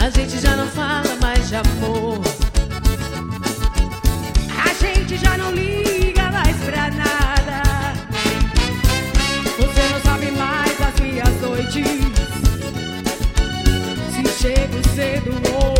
A gente já não fala mais de amor. A gente já não liga mais pra nada. Você não sabe mais as minhas noites, se chego cedo ou